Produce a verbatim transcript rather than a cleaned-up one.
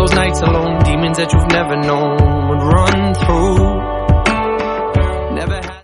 those nights alone, demons that you've never known would run through